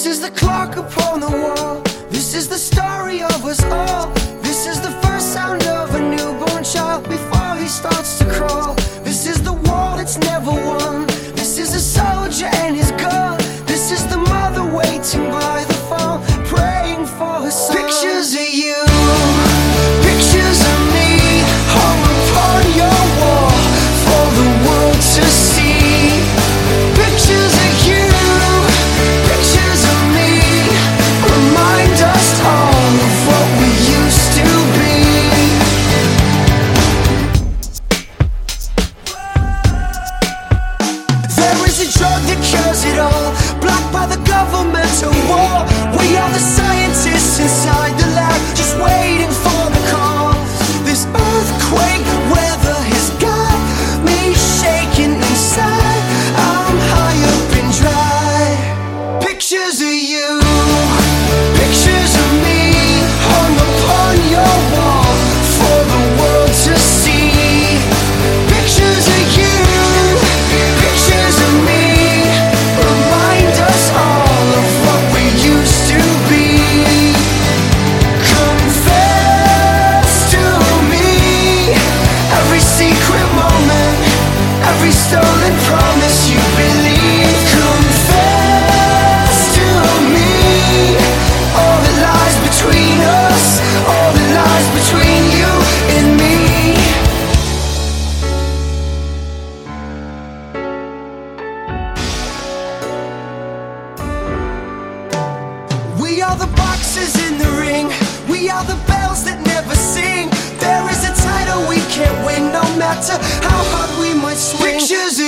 is the clock upon the wall. This is the story of us all. This is the first sound of a newborn child before he starts to crawl. This is the war that's never won. This is a soldier and his gun. This is the mother waiting by the phone, praying for her son. Pictures of you, pictures of me, hung upon your wall for the world to see. Pictures of you, pictures of me, remind us all of what we used to be. There is a drug that cures it all, blocked by the governmental war. We are the scientists inside the lab, just waiting for the call. This earthquake weather has got me shaking inside. I'm high up and dry. Pictures of you, pictures of me, hung upon your wall for the world to see. Pictures of you, pictures of me, remind us all of what we used to be. Confess to me every secret moment, every stolen promise you believe. Confess to me all that lies between us, all that lies between you and me. We are the boxes in the ring. We are the bells that never sing. There is a title we can't win, no matter how hard we might swing. Pictures of